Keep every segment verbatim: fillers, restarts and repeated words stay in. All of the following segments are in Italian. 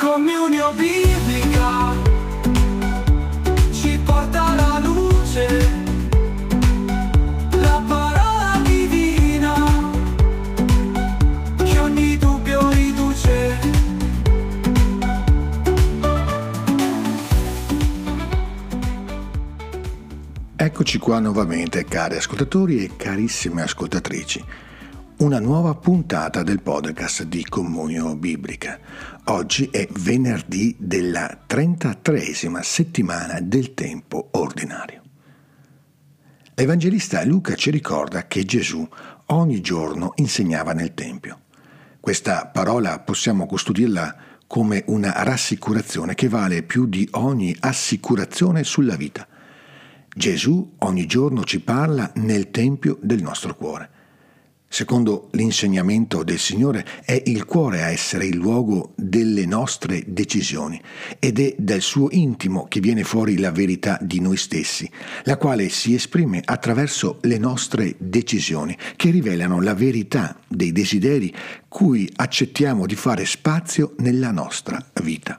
Comunio biblica ci porta alla luce, la parola divina che ogni dubbio riduce. Eccoci qua nuovamente, cari ascoltatori e carissime ascoltatrici. Una nuova puntata del podcast di Comunio Biblica. Oggi è venerdì della trentatreesima settimana del tempo ordinario. L'Evangelista Luca ci ricorda che Gesù ogni giorno insegnava nel Tempio. Questa parola possiamo custodirla come una rassicurazione che vale più di ogni assicurazione sulla vita. Gesù ogni giorno ci parla nel Tempio del nostro cuore. Secondo l'insegnamento del Signore, è il cuore a essere il luogo delle nostre decisioni ed è dal suo intimo che viene fuori la verità di noi stessi, la quale si esprime attraverso le nostre decisioni che rivelano la verità dei desideri cui accettiamo di fare spazio nella nostra vita.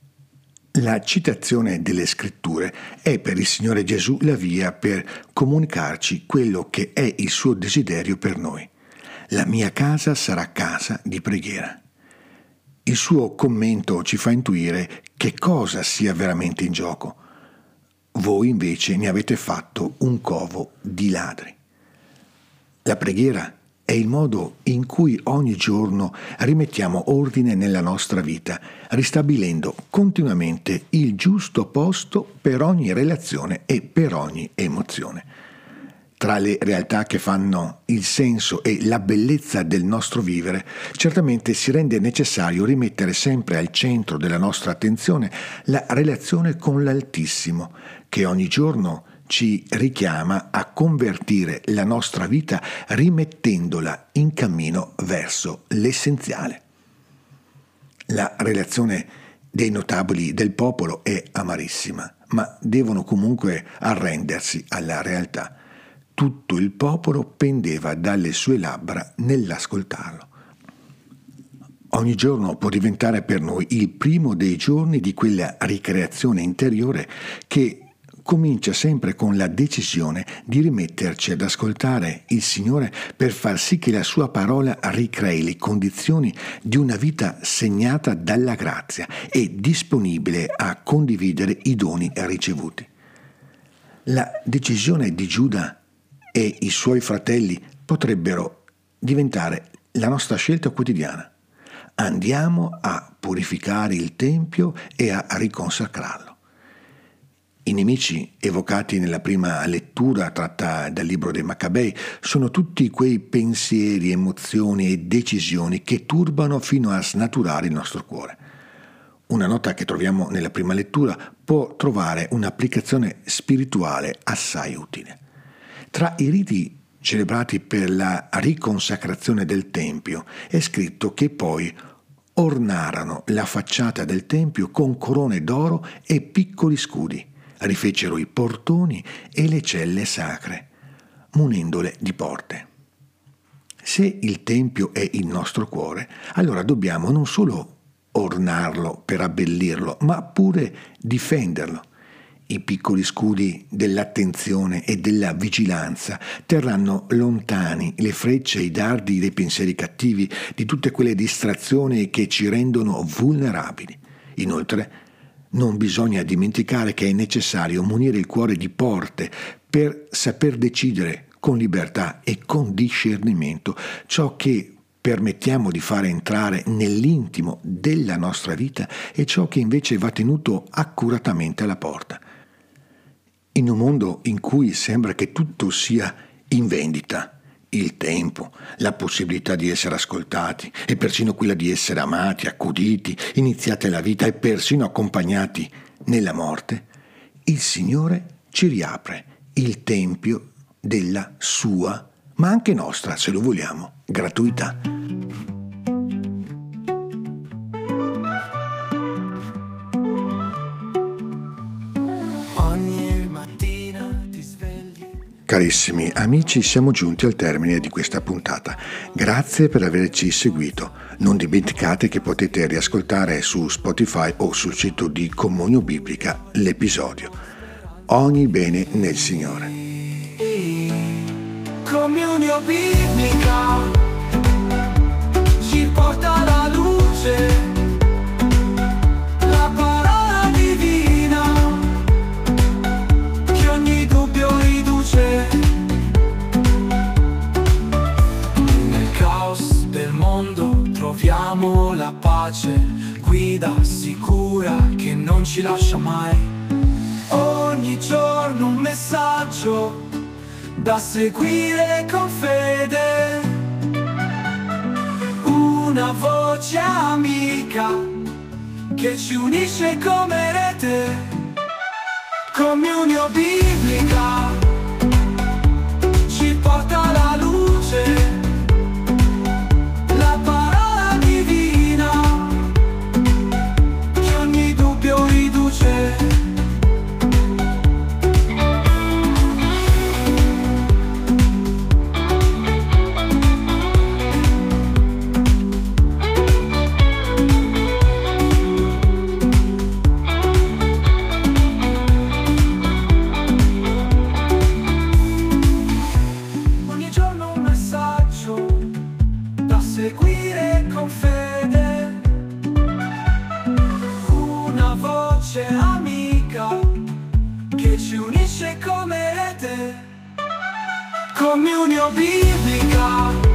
La citazione delle scritture è per il Signore Gesù la via per comunicarci quello che è il suo desiderio per noi. La mia casa sarà casa di preghiera. Il suo commento ci fa intuire che cosa sia veramente in gioco. Voi invece ne avete fatto un covo di ladri. La preghiera è il modo in cui ogni giorno rimettiamo ordine nella nostra vita, ristabilendo continuamente il giusto posto per ogni relazione e per ogni emozione. Tra le realtà che fanno il senso e la bellezza del nostro vivere, certamente si rende necessario rimettere sempre al centro della nostra attenzione la relazione con l'Altissimo, che ogni giorno ci richiama a convertire la nostra vita rimettendola in cammino verso l'essenziale. La relazione dei notabili del popolo è amarissima, ma devono comunque arrendersi alla realtà. Tutto il popolo pendeva dalle sue labbra nell'ascoltarlo. Ogni giorno può diventare per noi il primo dei giorni di quella ricreazione interiore che comincia sempre con la decisione di rimetterci ad ascoltare il Signore per far sì che la sua parola ricrei le condizioni di una vita segnata dalla grazia e disponibile a condividere i doni ricevuti. La decisione di Giuda e i suoi fratelli potrebbero diventare la nostra scelta quotidiana. Andiamo a purificare il Tempio e a riconsacrarlo. I nemici evocati nella prima lettura tratta dal libro dei Maccabei sono tutti quei pensieri, emozioni e decisioni che turbano fino a snaturare il nostro cuore. Una nota che troviamo nella prima lettura può trovare un'applicazione spirituale assai utile. Tra i riti celebrati per la riconsacrazione del Tempio è scritto che poi ornarono la facciata del Tempio con corone d'oro e piccoli scudi, rifecero i portoni e le celle sacre, munendole di porte. Se il Tempio è il nostro cuore, allora dobbiamo non solo ornarlo per abbellirlo, ma pure difenderlo. I piccoli scudi dell'attenzione e della vigilanza terranno lontani le frecce e i dardi dei pensieri cattivi, di tutte quelle distrazioni che ci rendono vulnerabili. Inoltre, non bisogna dimenticare che è necessario munire il cuore di porte per saper decidere con libertà e con discernimento ciò che permettiamo di fare entrare nell'intimo della nostra vita e ciò che invece va tenuto accuratamente alla porta. In un mondo in cui sembra che tutto sia in vendita, il tempo, la possibilità di essere ascoltati e persino quella di essere amati, accuditi, iniziati alla vita e persino accompagnati nella morte, il Signore ci riapre il tempio della sua, ma anche nostra, se lo vogliamo, gratuità. Carissimi amici, siamo giunti al termine di questa puntata. Grazie per averci seguito. Non dimenticate che potete riascoltare su Spotify o sul sito di Comunio Biblica l'episodio. Ogni bene nel Signore. Comunio Biblica ci porta alla luce. Troviamo la pace, guida sicura che non ci lascia mai. Ogni giorno un messaggio da seguire con fede, una voce amica che ci unisce come rete. Comunio Biblica ci porta alla luce. Seguire con fede, una voce amica che ci unisce come rete. Comunio Biblica.